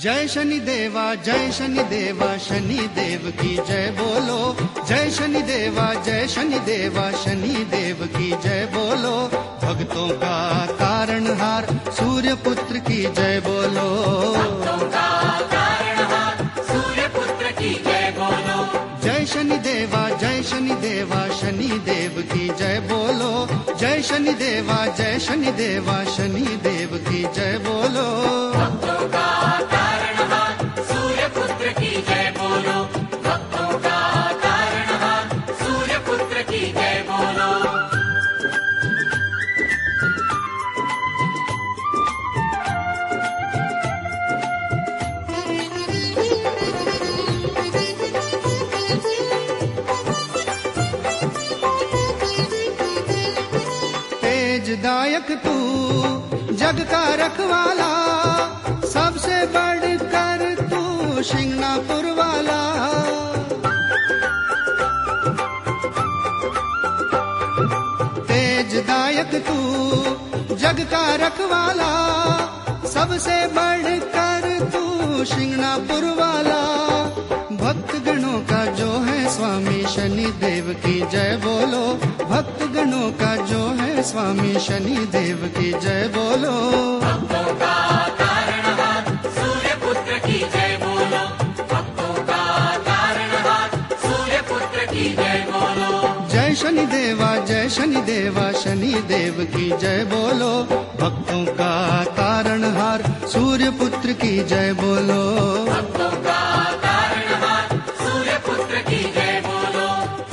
जय शनि देवा शनि देव की जय बोलो। जय शनि देवा शनि देव की जय बोलो। भक्तों का तारणहार सूर्य पुत्र की जय बोलो। भक्तों का तारणहार सूर्य पुत्र की जय बोलो। जय शनि देवा शनि देव की जय बोलो। जय शनि देवा शनि देव की जय बोलो। भक्तों का तारणहार सूर्य पुत्र की जय बोलो। भक्तों का तारणहार सूर्य पुत्र की जय बोलो। तेजदायक तू जग का रखवाला, सबसे बढ़कर तू शिंगणापुर वाला। तेजदायक तू जग का रखवाला, सबसे बढ़कर तू शिंगणापुर वाला। भक्त गणों का जो है स्वामी शनि देव की जय बोलो। भक्त गणों का जो है स्वामी शनि देव की जय बोलो। भक्तों का तारणहार सूर्य पुत्र की जय बोलो। भक्तों का तारणहार सूर्य पुत्र की जय बोलो। जय शनि देवा शनि देव की जय बोलो। भक्तों का तारणहार सूर्य पुत्र की जय बोलो। भक्तों का तारणहार सूर्य पुत्र की जय बोलो।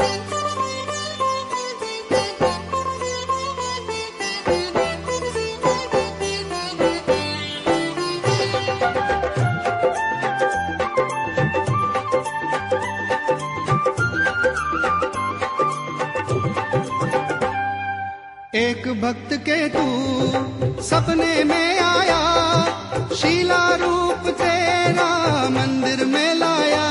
एक भक्त के तू सपने में आया, शीला रूप तेरा मंदिर में लाया।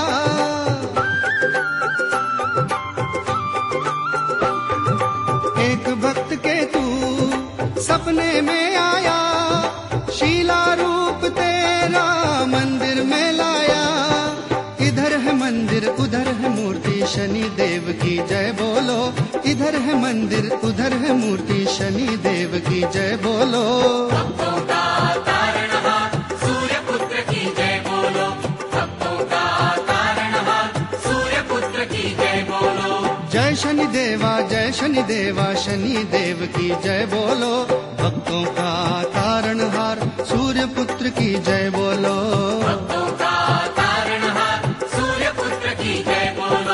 एक भक्त के तू सपने में आया, शीला रूप तेरा मंदिर में लाया। इधर है मंदिर उधर है मूर्ति शनि देव की जय बोलो। इधर है मंदिर उधर है मूर्ति शनि देव की जय बोलो। भक्तों का तारणहार सूर्य पुत्र की जय बोलो। भक्तों का तारणहार सूर्य पुत्र की जय बोलो। जय शनि देवा शनि देव की जय बोलो। भक्तों का तारणहार सूर्य पुत्र की जय बोलो। भक्तों का तारणहार सूर्य पुत्र की जय बोलो।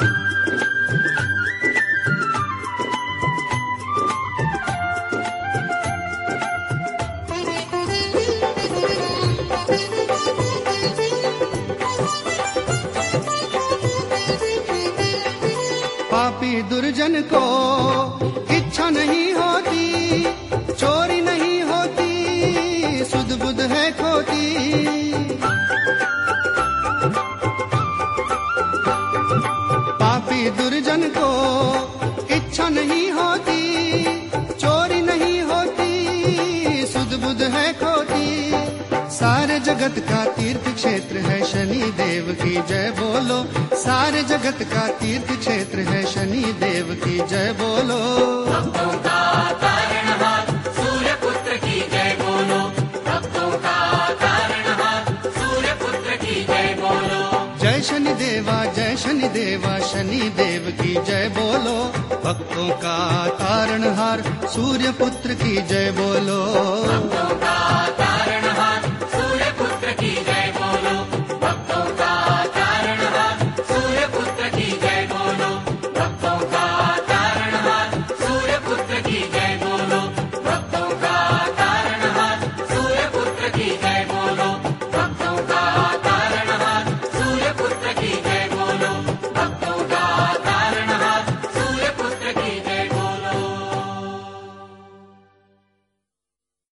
पापी दुर्जन को इच्छा नहीं होती, चोरी नहीं होती, सुध बुध है खोती। पापी दुर्जन को इच्छा नहीं होती, चोरी नहीं होती, सुध बुध है खोती। सारे जगत का तीर्थ क्षेत्र है शनि देव की जय बोलो। सारे जगत का तीर्थ क्षेत्र है शनि देव की जय बोलो। भक्तों का तारणहार सूर्य पुत्र की जय बोलो। भक्तों का तारणहार सूर्य पुत्र की जय बोलो। जय शनि देवा शनि देव की जय बोलो। भक्तों का तारणहार सूर्य पुत्र की जय बोलो। भक्तों का